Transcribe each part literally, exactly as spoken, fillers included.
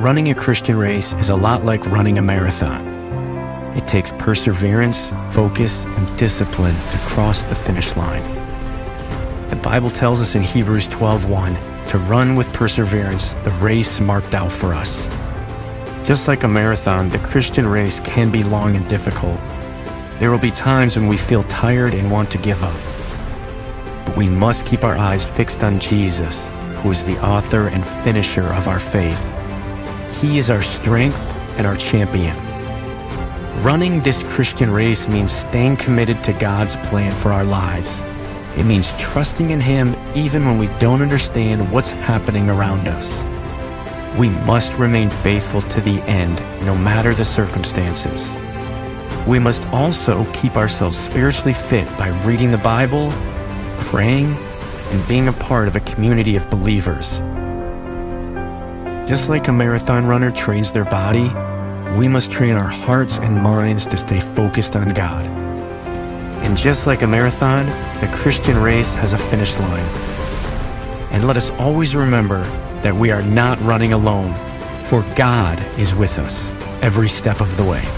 Running a Christian race is a lot like running a marathon. It takes perseverance, focus, and discipline to cross the finish line. The Bible tells us in Hebrews twelve one to run with perseverance the race marked out for us. Just like a marathon, the Christian race can be long and difficult. There will be times when we feel tired and want to give up. But we must keep our eyes fixed on Jesus, who is the author and finisher of our faith. He is our strength and our champion. Running this Christian race means staying committed to God's plan for our lives. It means trusting in Him even when we don't understand what's happening around us. We must remain faithful to the end, no matter the circumstances. We must also keep ourselves spiritually fit by reading the Bible, praying, and being a part of a community of believers. Just like a marathon runner trains their body, we must train our hearts and minds to stay focused on God. And just like a marathon, the Christian race has a finish line. And let us always remember that we are not running alone, for God is with us every step of the way.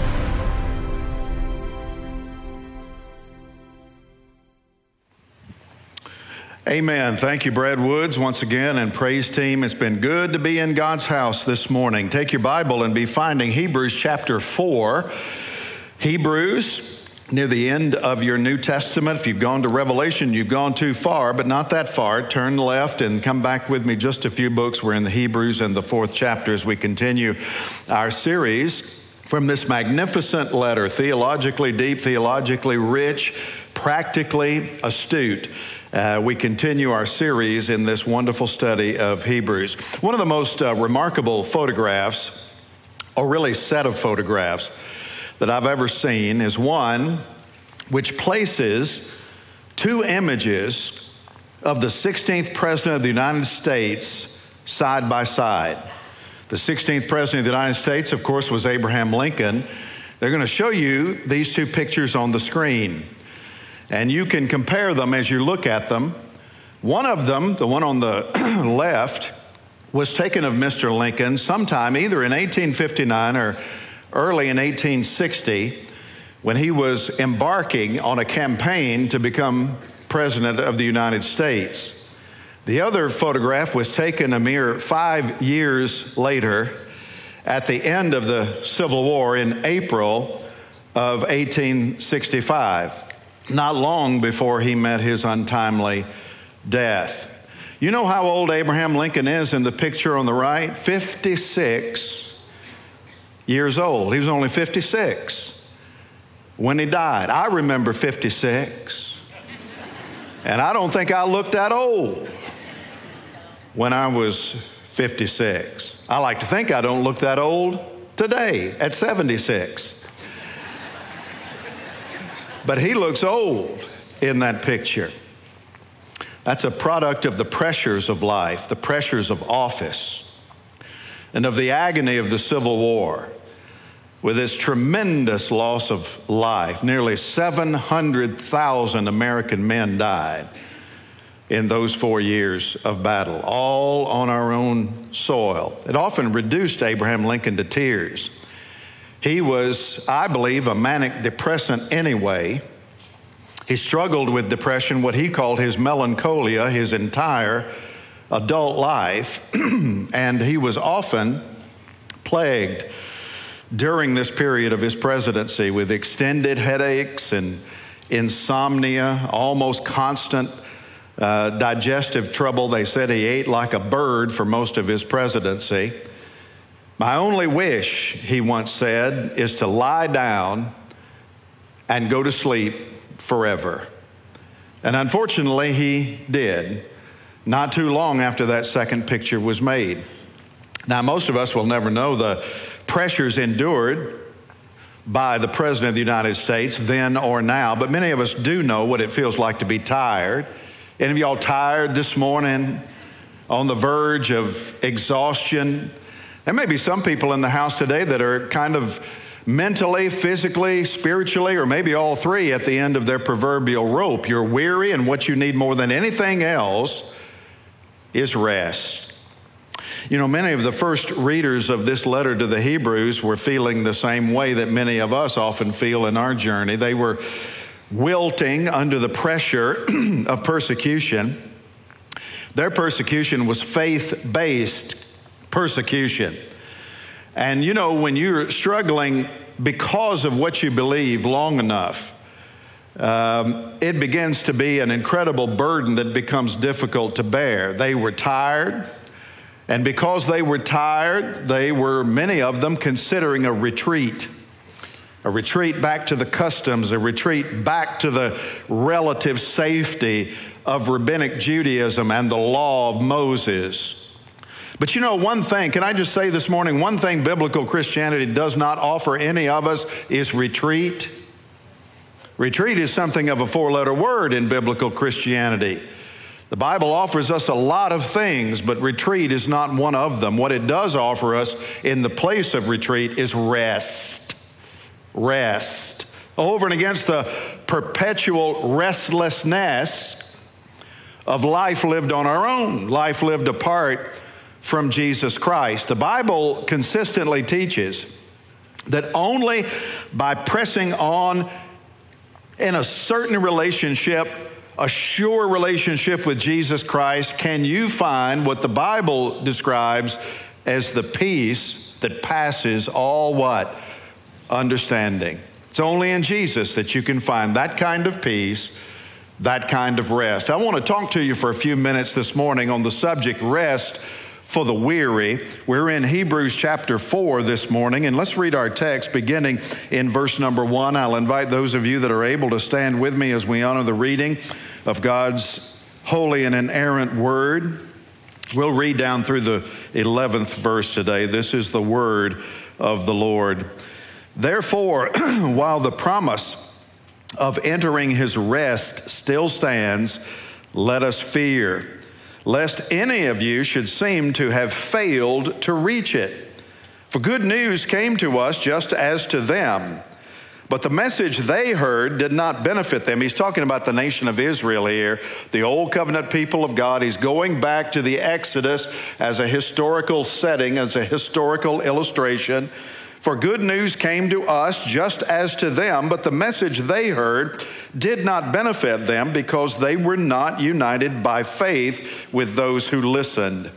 Amen. Thank you, Brad Woods, once again, and praise team. It's been good to be in God's house this morning. Take your Bible and be finding Hebrews chapter four. Hebrews, near the end of your New Testament. If you've gone to Revelation, you've gone too far, but not that far. Turn left and come back with me just a few books. We're in the Hebrews and the fourth chapter as we continue our series from this magnificent letter, theologically deep, theologically rich, practically astute. Uh, we continue our series in this wonderful study of Hebrews. One of the most uh, remarkable photographs, or really set of photographs, that I've ever seen is one which places two images of the sixteenth President of the United States side by side. The sixteenth President of the United States, of course, was Abraham Lincoln. They're going to show you these two pictures on the screen. And you can compare them as you look at them. One of them, the one on the left, was taken of Mister Lincoln sometime either in eighteen fifty-nine or early in eighteen sixty, when he was embarking on a campaign to become President of the United States. The other photograph was taken a mere five years later at the end of the Civil War in April of eighteen sixty-five. Not long before he met his untimely death. You know how old Abraham Lincoln is in the picture on the right? fifty-six years old. He was only fifty-six when he died. I remember fifty-six. And I don't think I looked that old when I was fifty-six. I like to think I don't look that old today at seventy-six. But he looks old in that picture. That's a product of the pressures of life, the pressures of office, and of the agony of the Civil War, with its tremendous loss of life. Nearly seven hundred thousand American men died in those four years of battle, all on our own soil. It often reduced Abraham Lincoln to tears. He was, I believe, a manic depressant anyway. He struggled with depression, what he called his melancholia, his entire adult life. And he was often plagued during this period of his presidency with extended headaches and insomnia, almost constant uh, digestive trouble. They said he ate like a bird for most of his presidency. My only wish, he once said, is to lie down and go to sleep forever. And unfortunately, he did, not too long after that second picture was made. Now, most of us will never know the pressures endured by the President of the United States then or now, but many of us do know what it feels like to be tired. Any of y'all tired this morning, on the verge of exhaustion? There may be some people in the house today that are kind of mentally, physically, spiritually, or maybe all three at the end of their proverbial rope. You're weary, and what you need more than anything else is rest. You know, many of the first readers of this letter to the Hebrews were feeling the same way that many of us often feel in our journey. They were wilting under the pressure of persecution. Their persecution was faith-based persecution. And you know, when you're struggling because of what you believe long enough, um, it begins to be an incredible burden that becomes difficult to bear. They were tired. And because they were tired, they were, many of them, considering a retreat. A retreat back to the customs, a retreat back to the relative safety of rabbinic Judaism and the law of Moses. But you know one thing, can I just say this morning, one thing biblical Christianity does not offer any of us is retreat. Retreat is something of a four-letter word in biblical Christianity. The Bible offers us a lot of things, but retreat is not one of them. What it does offer us in the place of retreat is rest. Rest. Over and against the perpetual restlessness of life lived on our own, life lived apart from Jesus Christ. The Bible consistently teaches that only by pressing on in a certain relationship, a sure relationship with Jesus Christ, can you find what the Bible describes as the peace that passes all what? Understanding. It's only in Jesus that you can find that kind of peace, that kind of rest. I want to talk to you for a few minutes this morning on the subject rest for the weary. We're in Hebrews chapter four this morning, and let's read our text beginning in verse number one. I'll invite those of you that are able to stand with me as we honor the reading of God's holy and inerrant word. We'll read down through the eleventh verse today. This is the word of the Lord. Therefore, while the promise of entering his rest still stands, let us fear, lest any of you should seem to have failed to reach it. For good news came to us just as to them, but the message they heard did not benefit them. He's talking about the nation of Israel here, the old covenant people of God. He's going back to the Exodus as a historical setting, as a historical illustration. For good news came to us just as to them, but the message they heard did not benefit them because they were not united by faith with those who listened.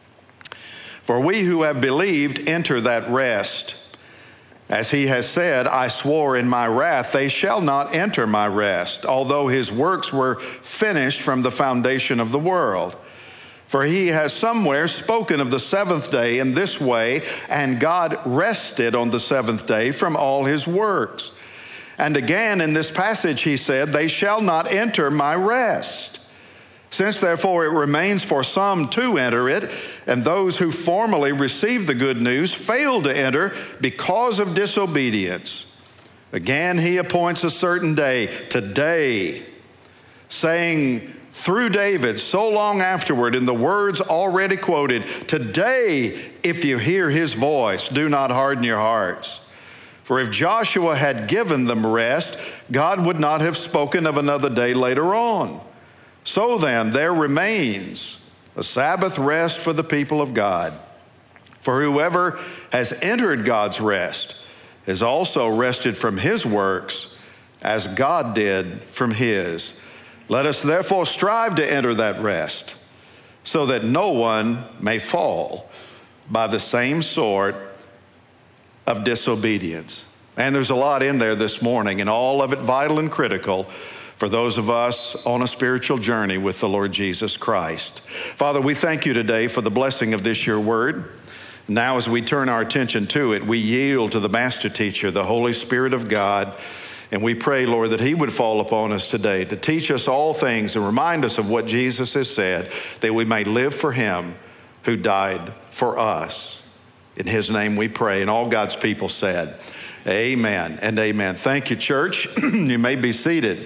For we who have believed enter that rest. As he has said, I swore in my wrath, they shall not enter my rest, although his works were finished from the foundation of the world. For he has somewhere spoken of the seventh day in this way, and God rested on the seventh day from all his works. And again in this passage he said, they shall not enter my rest. Since therefore it remains for some to enter it, and those who formerly received the good news failed to enter because of disobedience. Again he appoints a certain day, today, saying through David so long afterward in the words already quoted, today if you hear his voice, do not harden your hearts. For if Joshua had given them rest, God would not have spoken of another day later on. So then there remains a Sabbath rest for the people of God. For whoever has entered God's rest has also rested from his works as God did from his. Let us therefore strive to enter that rest, so that no one may fall by the same sort of disobedience. And there's a lot in there this morning, and all of it vital and critical for those of us on a spiritual journey with the Lord Jesus Christ. Father, we thank you today for the blessing of this, your word. Now as we turn our attention to it, we yield to the master teacher, the Holy Spirit of God. And we pray, Lord, that he would fall upon us today to teach us all things and remind us of what Jesus has said, that we may live for him who died for us. In his name we pray. And all God's people said, amen and amen. Thank you, church. You may be seated.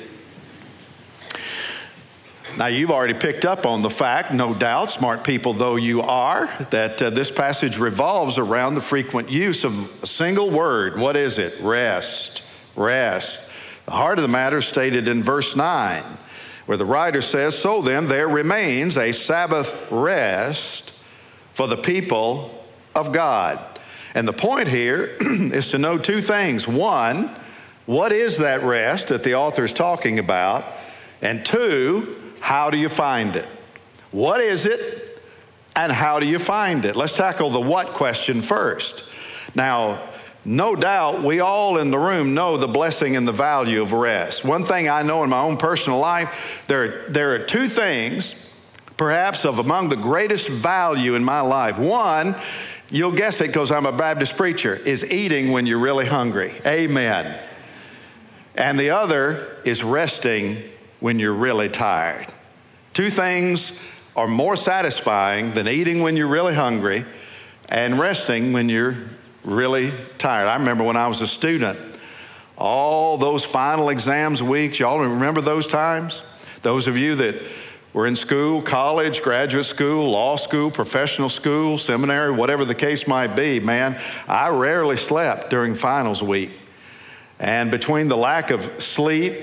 Now, you've already picked up on the fact, no doubt, smart people though you are, that uh, this passage revolves around the frequent use of a single word. What is it? Rest. Rest. The heart of the matter is stated in verse nine, where the writer says, so then there remains a Sabbath rest for the people of God. And the point here is to know two things. One, what is that rest that the author is talking about? And two, how do you find it? What is it and how do you find it? Let's tackle the what question first. Now, no doubt we all in the room know the blessing and the value of rest. One thing I know in my own personal life, there, there are two things perhaps of among the greatest value in my life. One, you'll guess it because I'm a Baptist preacher, is eating when you're really hungry. Amen. And the other is resting when you're really tired. Two things are more satisfying than eating when you're really hungry and resting when you're really tired. I remember when I was a student, all those final exams weeks, y'all remember those times? Those of you that were in school, college, graduate school, law school, professional school, seminary, whatever the case might be, man, I rarely slept during finals week. And between the lack of sleep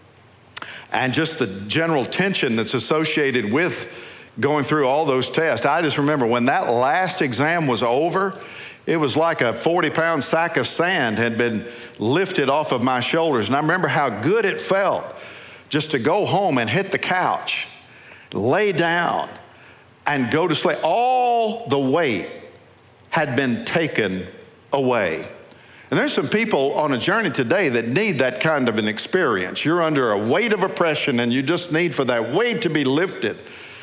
and just the general tension that's associated with going through all those tests, I just remember when that last exam was over, it was like a forty-pound sack of sand had been lifted off of my shoulders. And I remember how good it felt just to go home and hit the couch, lay down, and go to sleep. All the weight had been taken away. And there's some people on a journey today that need that kind of an experience. You're under a weight of oppression and you just need for that weight to be lifted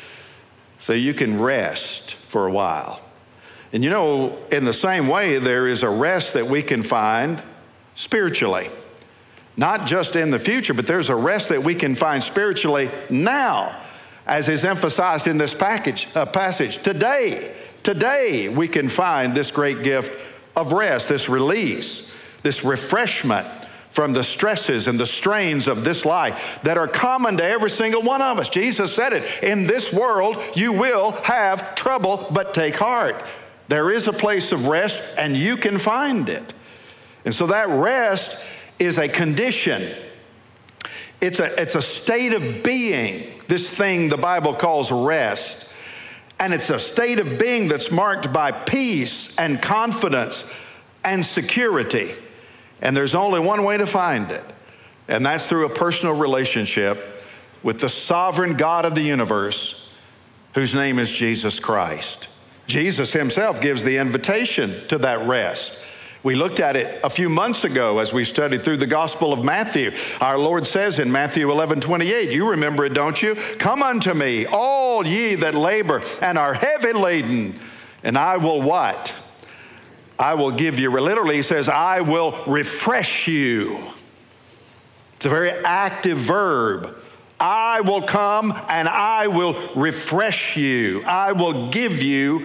so you can rest for a while. And you know, in the same way, there is a rest that we can find spiritually. Not just in the future, but there's a rest that we can find spiritually now, as is emphasized in this package, uh, passage. Today, today we can find this great gift of rest, this release, this refreshment from the stresses and the strains of this life that are common to every single one of us. Jesus said it, in this world you will have trouble, but take heart. There is a place of rest and you can find it. And so that rest is a condition. It's a, it's a state of being, this thing the Bible calls rest. And it's a state of being that's marked by peace and confidence and security. And there's only one way to find it, and that's through a personal relationship with the sovereign God of the universe, whose name is Jesus Christ. Jesus himself gives the invitation to that rest. We looked at it a few months ago as we studied through the Gospel of Matthew. Our Lord says in Matthew eleven twenty-eight, you remember it, don't you? Come unto me, all ye that labor and are heavy laden, and I will what? I will give you, literally he says, I will refresh you. It's a very active verb. I will come and I will refresh you. I will give you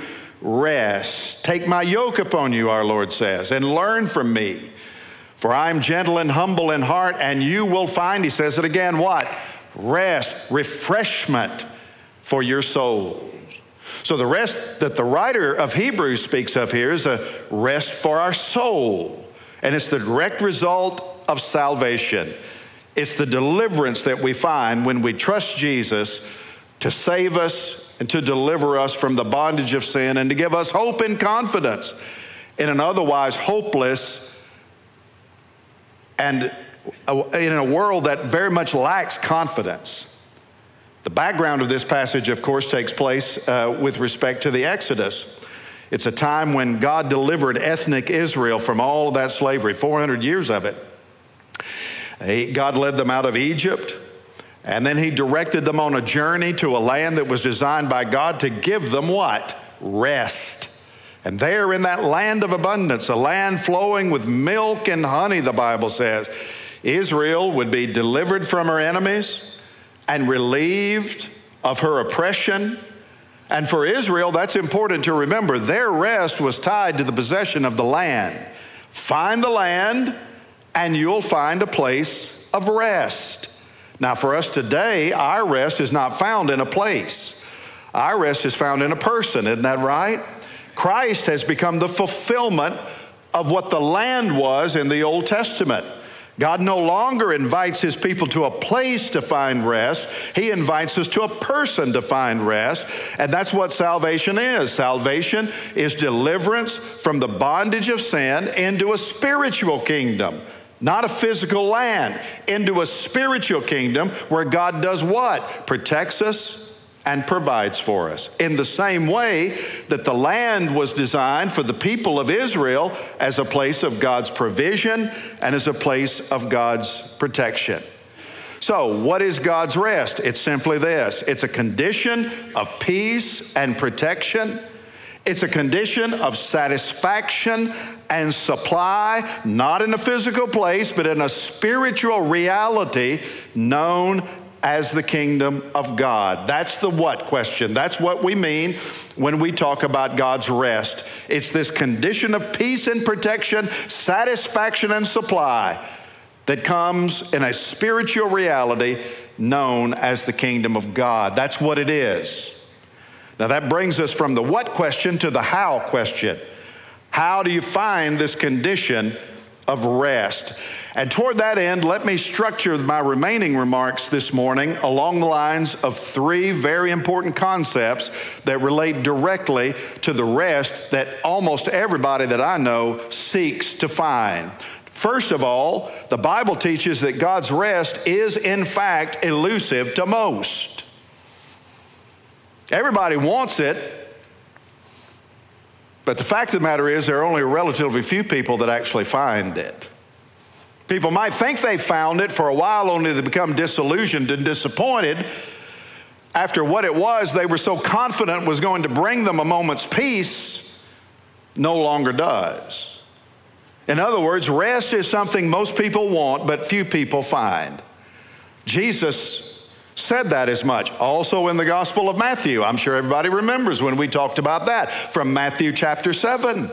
rest. Take my yoke upon you, our Lord says, and learn from me. For I am gentle and humble in heart, and you will find, he says it again, what? Rest, refreshment for your souls. So the rest that the writer of Hebrews speaks of here is a rest for our soul. And it's the direct result of salvation. It's the deliverance that we find when we trust Jesus to save us and to deliver us from the bondage of sin and to give us hope and confidence in an otherwise hopeless and in a world that very much lacks confidence. The background of this passage, of course, takes place uh, with respect to the Exodus. It's a time when God delivered ethnic Israel from all of that slavery, four hundred years of it. He, God led them out of Egypt, and then he directed them on a journey to a land that was designed by God to give them what? Rest. And there in that land of abundance, a land flowing with milk and honey, the Bible says, Israel would be delivered from her enemies and relieved of her oppression. And for Israel, that's important to remember, their rest was tied to the possession of the land. Find the land, and you'll find a place of rest. Now, for us today, our rest is not found in a place. Our rest is found in a person, isn't that right? Christ has become the fulfillment of what the land was in the Old Testament. God no longer invites his people to a place to find rest. He invites us to a person to find rest. And that's what salvation is. Salvation is deliverance from the bondage of sin into a spiritual kingdom, not a physical land, into a spiritual kingdom where God does what? Protects us and provides for us. In the same way that the land was designed for the people of Israel as a place of God's provision and as a place of God's protection. So, what is God's rest? It's simply this. It's a condition of peace and protection. It's a condition of satisfaction and supply, not in a physical place, but in a spiritual reality known as the kingdom of God. That's the what question. That's what we mean when we talk about God's rest. It's this condition of peace and protection, satisfaction and supply that comes in a spiritual reality known as the kingdom of God. That's what it is. Now that brings us from the what question to the how question. How do you find this condition of rest? And toward that end, let me structure my remaining remarks this morning along the lines of three very important concepts that relate directly to the rest that almost everybody that I know seeks to find. First of all, the Bible teaches that God's rest is in fact elusive to most. Everybody wants it, but the fact of the matter is there are only relatively few people that actually find it. People might think they found it for a while, only to become disillusioned and disappointed after what it was they were so confident was going to bring them a moment's peace no longer does. In other words, rest is something most people want, but few people find. Jesus said that as much. Also in the Gospel of Matthew. I'm sure everybody remembers when we talked about that from Matthew chapter seven.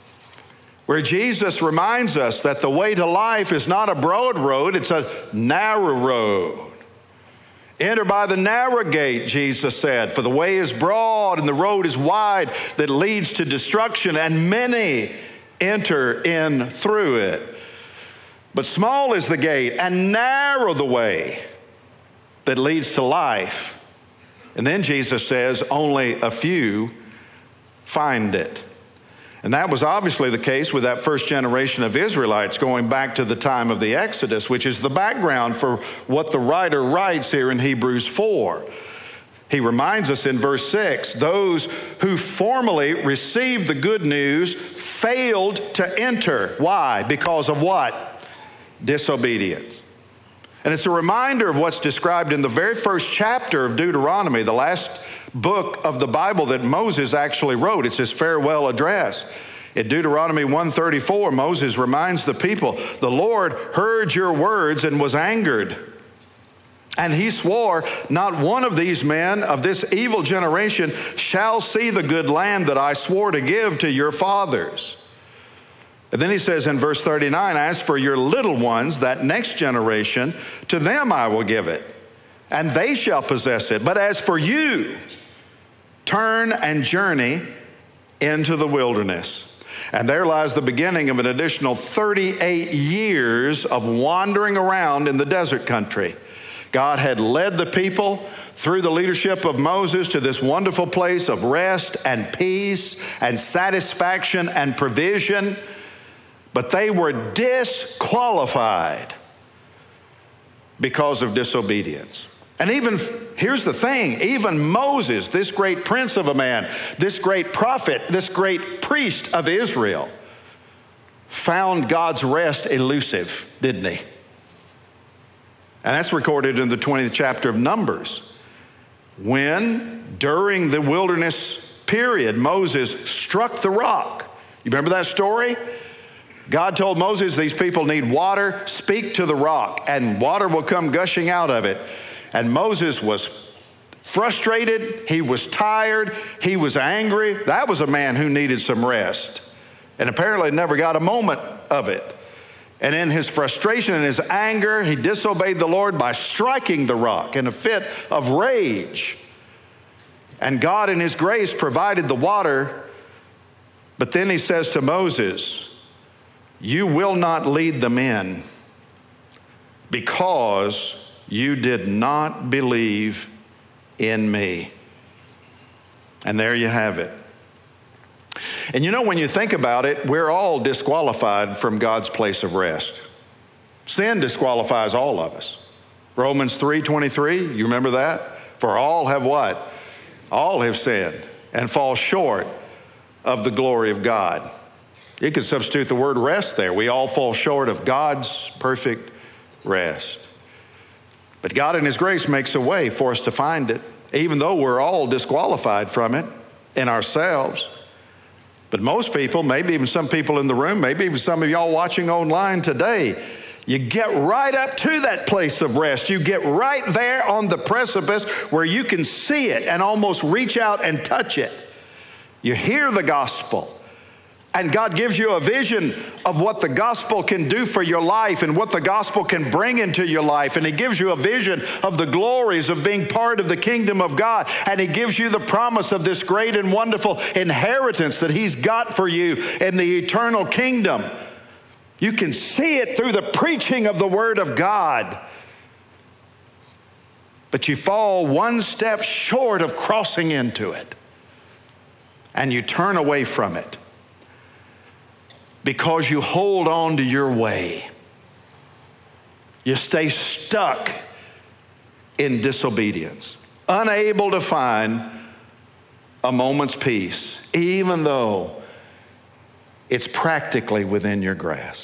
Where Jesus reminds us that the way to life is not a broad road, it's a narrow road. Enter by the narrow gate, Jesus said, for the way is broad and the road is wide that leads to destruction, and many enter in through it. But small is the gate and narrow the way that leads to life. And then Jesus says, only a few find it. And that was obviously the case with that first generation of Israelites going back to the time of the Exodus, which is the background for what the writer writes here in Hebrews four. He reminds us in verse six, those who formerly received the good news failed to enter. Why? Because of what? Disobedience. And it's a reminder of what's described in the very first chapter of Deuteronomy, the last book of the Bible that Moses actually wrote. It's his farewell address. In Deuteronomy one thirty-four, Moses reminds the people, the Lord heard your words and was angered. And he swore, not one of these men of this evil generation shall see the good land that I swore to give to your fathers. And then he says in verse thirty-nine, as for your little ones, that next generation, to them I will give it, and they shall possess it. But as for you, turn and journey into the wilderness. And there lies the beginning of an additional thirty-eight years of wandering around in the desert country. God had led the people through the leadership of Moses to this wonderful place of rest and peace and satisfaction and provision. But they were disqualified because of disobedience. And even, here's the thing, even Moses, this great prince of a man, this great prophet, this great priest of Israel, found God's rest elusive, didn't he? And that's recorded in the twentieth chapter of Numbers. When, during the wilderness period, Moses struck the rock. You remember that story? God told Moses, these people need water, speak to the rock, and water will come gushing out of it. And Moses was frustrated, he was tired, he was angry. That was a man who needed some rest, and apparently never got a moment of it. And in his frustration and his anger, he disobeyed the Lord by striking the rock in a fit of rage. And God in his grace provided the water, but then he says to Moses, you will not lead them in because you did not believe in me. And there you have it. And you know, when you think about it, we're all disqualified from God's place of rest. Sin disqualifies all of us. Romans three twenty-three, you remember that? For all have what? All have sinned and fall short of the glory of God. You could substitute the word rest there. We all fall short of God's perfect rest. But God in His grace makes a way for us to find it, even though we're all disqualified from it in ourselves. But most people, maybe even some people in the room, maybe even some of y'all watching online today, you get right up to that place of rest. You get right there on the precipice where you can see it and almost reach out and touch it. You hear the gospel, and God gives you a vision of what the gospel can do for your life and what the gospel can bring into your life. And He gives you a vision of the glories of being part of the kingdom of God. And He gives you the promise of this great and wonderful inheritance that He's got for you in the eternal kingdom. You can see it through the preaching of the Word of God. But you fall one step short of crossing into it. And you turn away from it because you hold on to your way. You stay stuck in disobedience, unable to find a moment's peace, even though it's practically within your grasp.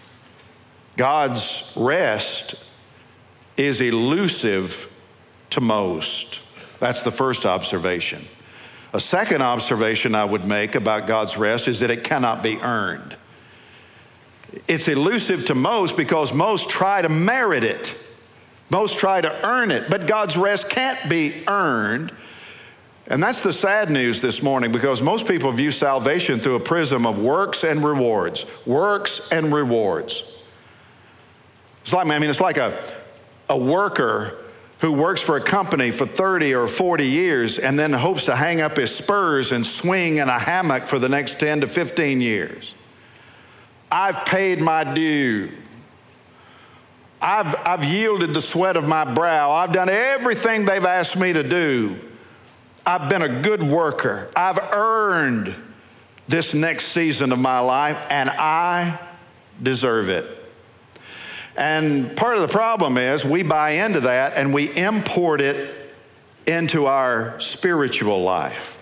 God's rest is elusive to most. That's the first observation. A second observation I would make about God's rest is that it cannot be earned. It's elusive to most because most try to merit it. Most try to earn it, but God's rest can't be earned. And that's the sad news this morning, because most people view salvation through a prism of works and rewards. Works and rewards. It's like, I mean, it's like a, a worker who works for a company for thirty or forty years and then hopes to hang up his spurs and swing in a hammock for the next ten to fifteen years. I've paid my due. I've, I've yielded the sweat of my brow. I've done everything they've asked me to do. I've been a good worker. I've earned this next season of my life, and I deserve it. And part of the problem is we buy into that and we import it into our spiritual life.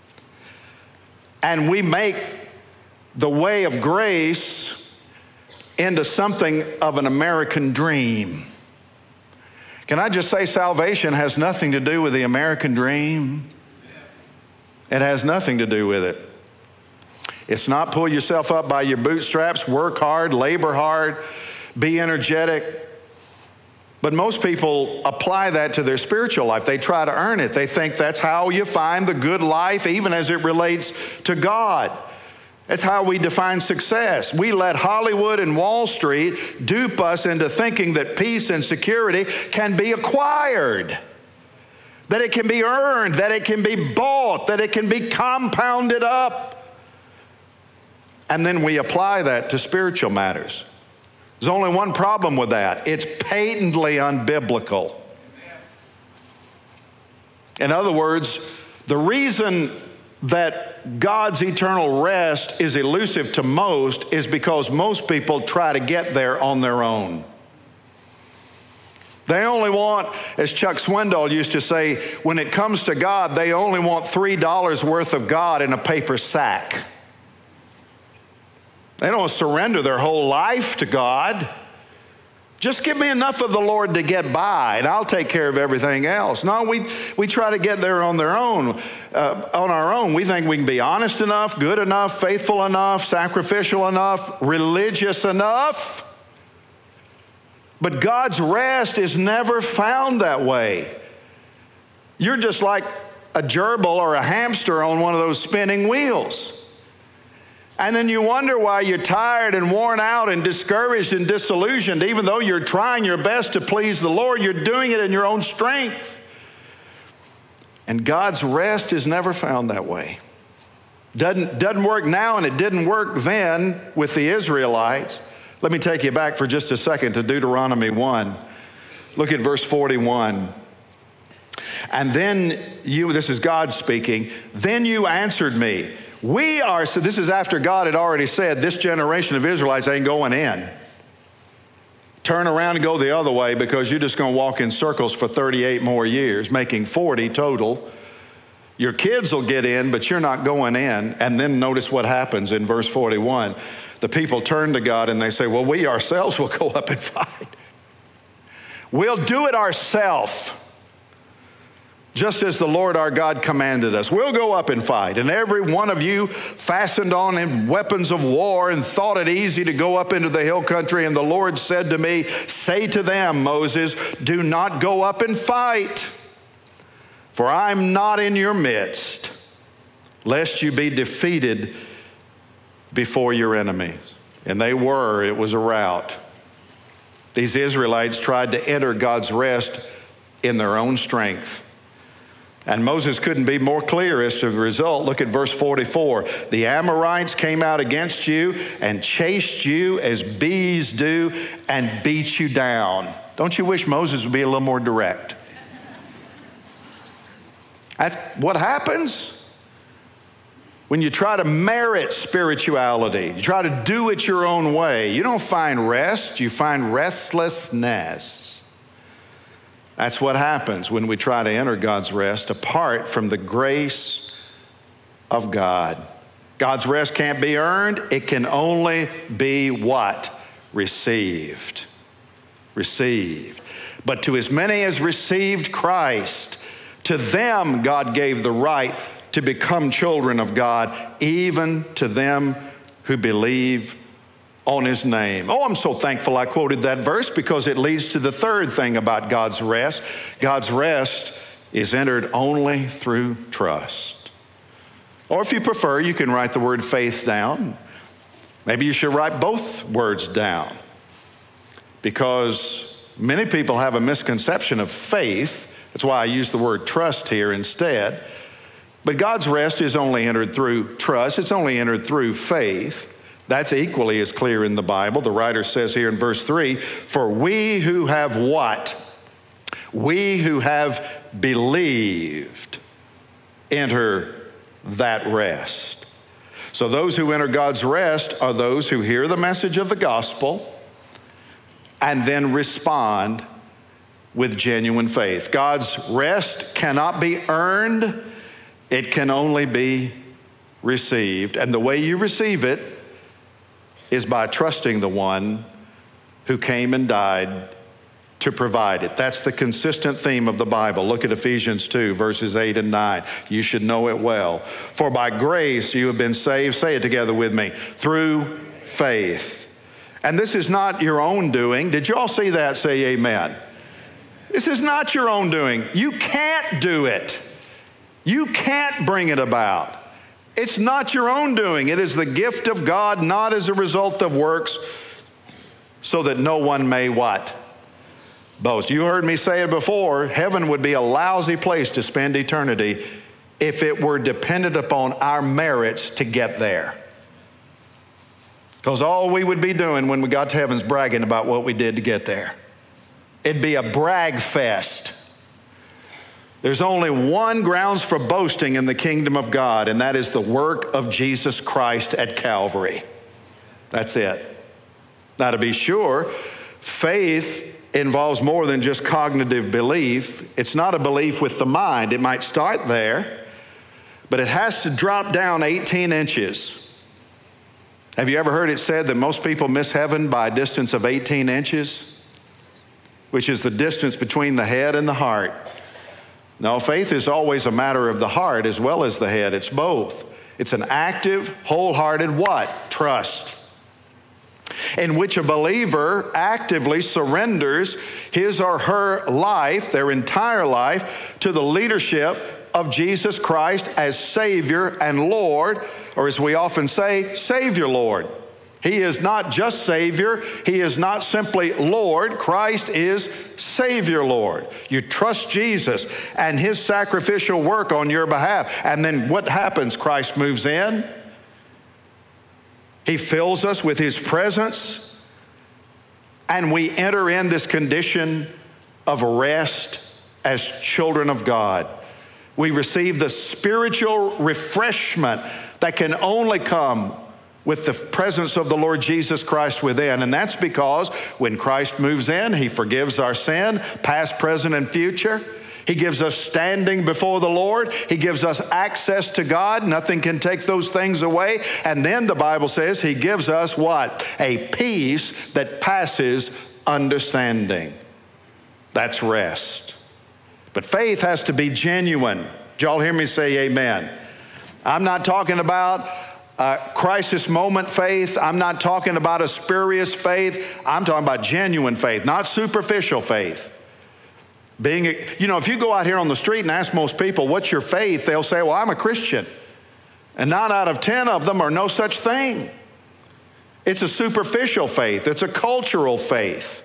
And we make the way of grace into something of an American dream. Can I just say salvation has nothing to do with the American dream? It has nothing to do with it. It's not pull yourself up by your bootstraps, work hard, labor hard, be energetic. But most people apply that to their spiritual life. They try to earn it. They think that's how you find the good life, even as it relates to God. That's how we define success. We let Hollywood and Wall Street dupe us into thinking that peace and security can be acquired, that it can be earned, that it can be bought, that it can be compounded up. And then we apply that to spiritual matters. There's only one problem with that. It's patently unbiblical. In other words, the reason that God's eternal rest is elusive to most is because most people try to get there on their own. They only want, as Chuck Swindoll used to say, when it comes to God, they only want three dollars worth of God in a paper sack. They don't surrender their whole life to God. Just give me enough of the Lord to get by, and I'll take care of everything else. No, we we try to get there on their own, uh, on our own. We think we can be honest enough, good enough, faithful enough, sacrificial enough, religious enough. But God's rest is never found that way. You're just like a gerbil or a hamster on one of those spinning wheels. And then you wonder why you're tired and worn out and discouraged and disillusioned. Even though you're trying your best to please the Lord, you're doing it in your own strength. And God's rest is never found that way. Doesn't, doesn't work now, and it didn't work then with the Israelites. Let me take you back for just a second to Deuteronomy one. Look at verse forty-one. And then you, this is God speaking, then you answered me. We are, so this is after God had already said, this generation of Israelites ain't going in. Turn around and go the other way because you're just going to walk in circles for thirty-eight more years, making forty total. Your kids will get in, but you're not going in. And then notice what happens in verse forty-one. The people turn to God and they say, well, we ourselves will go up and fight. We'll do it ourselves, just as the Lord our God commanded us. We'll go up and fight. And every one of you fastened on weapons of war and thought it easy to go up into the hill country. And the Lord said to me, say to them, Moses, do not go up and fight, for I'm not in your midst, lest you be defeated before your enemies. And they were. It was a rout. These Israelites tried to enter God's rest in their own strength. And Moses couldn't be more clear as to the result. Look at verse forty-four. The Amorites came out against you and chased you as bees do and beat you down. Don't you wish Moses would be a little more direct? That's what happens when you try to merit spirituality. You try to do it your own way. You don't find rest, you find restlessness. That's what happens when we try to enter God's rest apart from the grace of God. God's rest can't be earned. It can only be what? Received. Received. But to as many as received Christ, to them God gave the right to become children of God, even to them who believe on his name. Oh, I'm so thankful I quoted that verse because it leads to the third thing about God's rest. God's rest is entered only through trust. Or if you prefer, you can write the word faith down. Maybe you should write both words down, because many people have a misconception of faith. That's why I use the word trust here instead. But God's rest is only entered through trust. It's only entered through faith. That's equally as clear in the Bible. The writer says here in verse three, for we who have what? We who have believed enter that rest. So those who enter God's rest are those who hear the message of the gospel and then respond with genuine faith. God's rest cannot be earned. It can only be received. And the way you receive it is by trusting the one who came and died to provide it. That's the consistent theme of the Bible. Look at Ephesians two, verses eight and nine. You should know it well. For by grace you have been saved, say it together with me, through faith. And this is not your own doing. Did you all see that? Say amen. This is not your own doing. You can't do it. You can't bring it about. It's not your own doing. It is the gift of God, not as a result of works, so that no one may what? Boast. You heard me say it before. Heaven would be a lousy place to spend eternity if it were dependent upon our merits to get there. Because all we would be doing when we got to heaven is bragging about what we did to get there. It'd be a brag fest. There's only one grounds for boasting in the kingdom of God, and that is the work of Jesus Christ at Calvary. That's it. Now, to be sure, faith involves more than just cognitive belief. It's not a belief with the mind. It might start there, but it has to drop down eighteen inches. Have you ever heard it said that most people miss heaven by a distance of eighteen inches, which is the distance between the head and the heart? No, faith is always a matter of the heart as well as the head. It's both. It's an active, wholehearted what? Trust. In which a believer actively surrenders his or her life, their entire life, to the leadership of Jesus Christ as Savior and Lord, or as we often say, Savior Lord. He is not just Savior. He is not simply Lord. Christ is Savior Lord. You trust Jesus and his sacrificial work on your behalf. And then what happens? Christ moves in. He fills us with his presence. and we enter in this condition of rest as children of God. We receive the spiritual refreshment that can only come with the presence of the Lord Jesus Christ within. And that's because when Christ moves in, he forgives our sin, past, present, and future. He gives us standing before the Lord. He gives us access to God. Nothing can take those things away. And then the Bible says he gives us what? A peace that passes understanding. That's rest. But faith has to be genuine. Did y'all hear me say amen? I'm not talking about Uh, crisis moment faith. I'm not talking about a spurious faith. I'm talking about genuine faith, not superficial faith. Being, you know, if you go out here on the street and ask most people, what's your faith? They'll say, well, I'm a Christian. And nine out of ten of them are no such thing. It's a superficial faith. It's a cultural faith.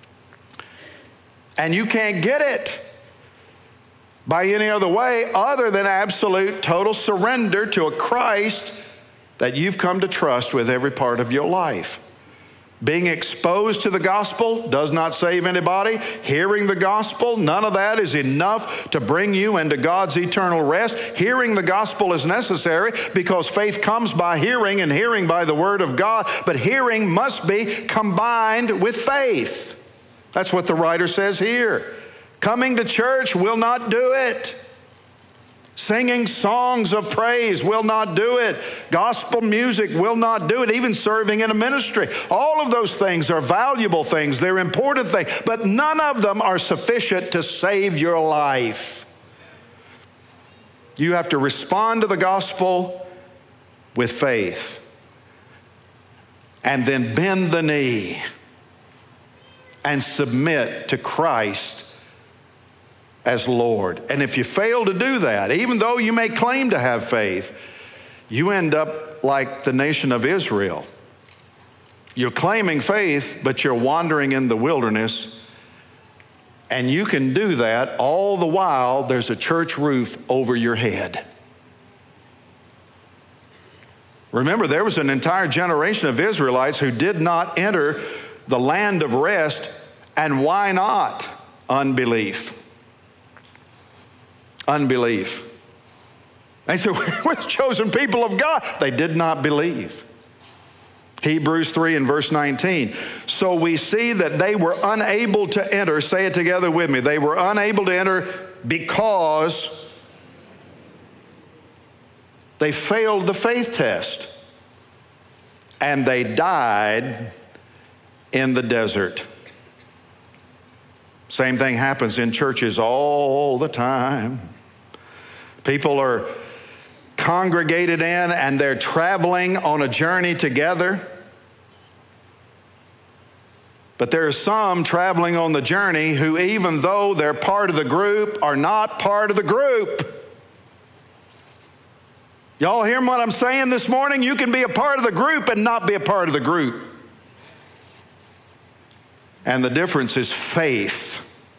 And you can't get it by any other way other than absolute total surrender to a Christ that you've come to trust with every part of your life. Being exposed to the gospel does not save anybody. Hearing the gospel, none of that is enough to bring you into God's eternal rest. Hearing the gospel is necessary because faith comes by hearing and hearing by the word of God. But hearing must be combined with faith. That's what the writer says here. Coming to church will not do it. Singing songs of praise will not do it. Gospel music will not do it. Even serving in a ministry. All of those things are valuable things. They're important things. But none of them are sufficient to save your life. You have to respond to the gospel with faith. And then bend the knee and submit to Christ as Lord. And if you fail to do that, even though you may claim to have faith, you end up like the nation of Israel. You're claiming faith, but you're wandering in the wilderness. And you can do that all the while there's a church roof over your head. Remember, there was an entire generation of Israelites who did not enter the land of rest. And why not? Unbelief. Unbelief. They said, we're the chosen people of God. They did not believe. Hebrews three and verse nineteen. So we see that they were unable to enter. Say it together with me. They were unable to enter because they failed the faith test. And they died in the desert. Same thing happens in churches all the time. People are congregated in and they're traveling on a journey together. But there are some traveling on the journey who, even though they're part of the group, are not part of the group. Y'all hear what I'm saying this morning? You can be a part of the group and not be a part of the group. And the difference is faith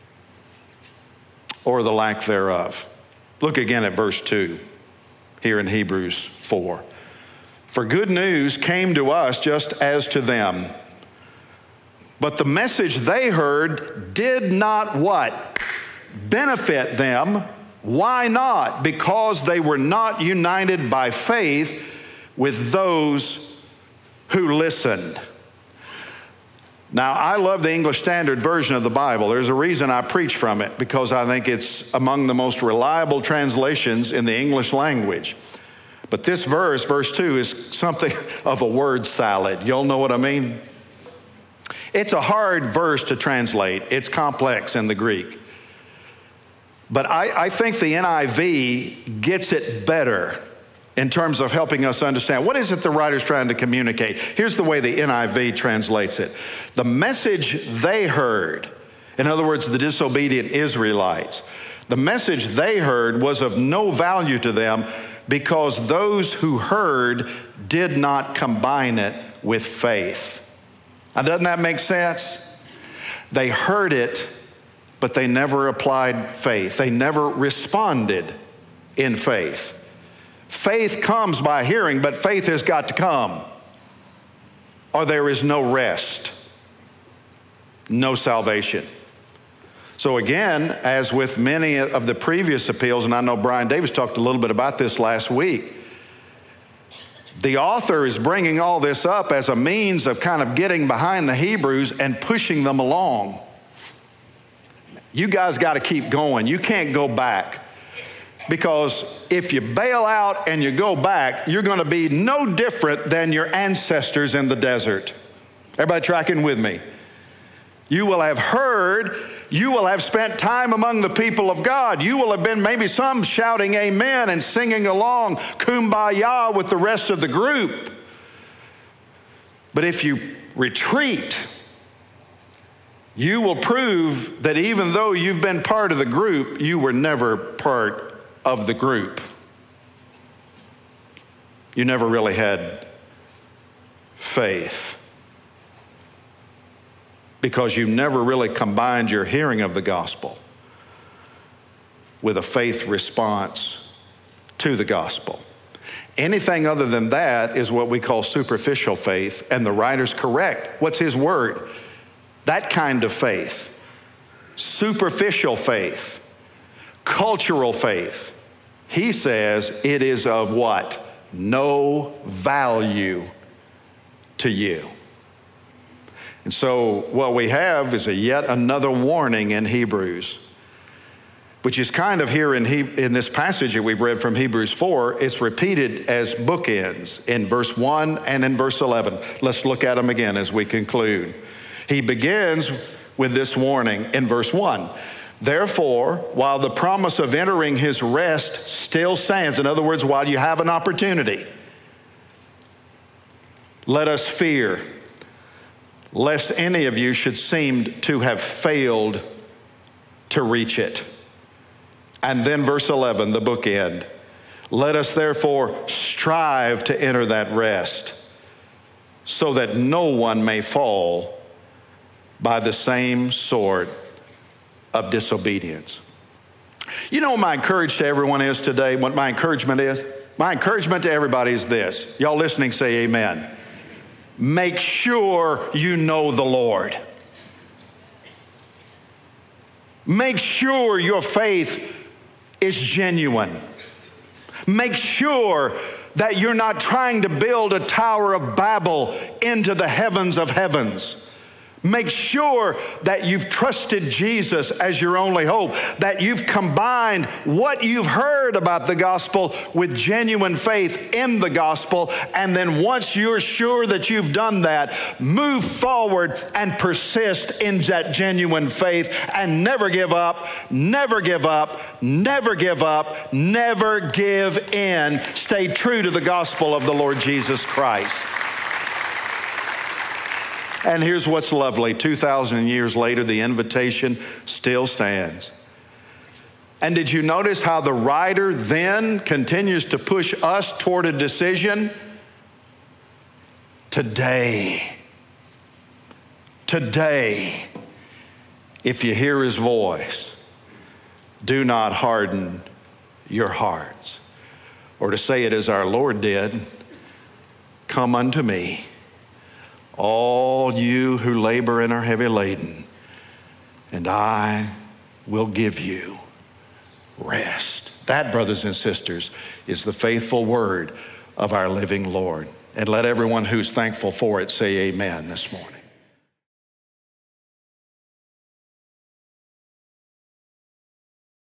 or the lack thereof. Look again at verse two here in Hebrews four. For good news came to us just as to them. But the message they heard did not what? Benefit them. Why not? Because they were not united by faith with those who listened. Now, I love the English Standard Version of the Bible. There's a reason I preach from it, because I think it's among the most reliable translations in the English language. But this verse, verse two, is something of a word salad. Y'all know what I mean? It's a hard verse to translate. It's complex in the Greek. But I, I think the N I V gets it better in terms of helping us understand. What is it the writer's trying to communicate? Here's the way the N I V translates it. The message they heard, in other words, the disobedient Israelites, the message they heard was of no value to them because those who heard did not combine it with faith. Now, doesn't that make sense? They heard it, but they never applied faith. They never responded in faith. Faith comes by hearing, but faith has got to come, or there is no rest. no salvation. So again, as with many of the previous appeals, and I know Brian Davis talked a little bit about this last week, the author is bringing all this up as a means of kind of getting behind the Hebrews and pushing them along. You guys got to keep going. You can't go back. Because if you bail out and you go back, you're going to be no different than your ancestors in the desert. Everybody tracking with me? You will have heard, you will have spent time among the people of God. You will have been maybe some shouting amen and singing along kumbaya with the rest of the group. But if you retreat, you will prove that even though you've been part of the group, you were never part of the group. You never really had faith because you never really combined your hearing of the gospel with a faith response to the gospel. Anything other than that is what we call superficial faith, and the writer's correct. What's his word? That kind of faith, superficial faith, cultural faith. He says it is of what? No value to you. And so what we have is a yet another warning in Hebrews, which is kind of here in, he, in this passage that we've read from Hebrews four. It's repeated as bookends in verse one and in verse eleven. Let's look at them again as we conclude. He begins with this warning in verse one. Therefore, while the promise of entering his rest still stands, in other words, while you have an opportunity, let us fear, lest any of you should seem to have failed to reach it. And then verse eleven, the bookend. Let us therefore strive to enter that rest, so that no one may fall by the same sort of disobedience. You know what my encouragement to everyone is today? What my encouragement is? My encouragement to everybody is this. Y'all listening, say amen. Make sure you know the Lord. Make sure your faith is genuine. Make sure that you're not trying to build a Tower of Babel into the heavens of heavens. Make sure that you've trusted Jesus as your only hope, that you've combined what you've heard about the gospel with genuine faith in the gospel. And then once you're sure that you've done that, move forward and persist in that genuine faith and never give up, never give up, never give up, never give in. Stay true to the gospel of the Lord Jesus Christ. And here's what's lovely. two thousand years later, the invitation still stands. And did you notice how the writer then continues to push us toward a decision? Today, today, if you hear his voice, do not harden your hearts. Or to say it as our Lord did, come unto me, all you who labor and are heavy laden, and I will give you rest. That, brothers and sisters, is the faithful word of our living Lord. And let everyone who's thankful for it say amen this morning.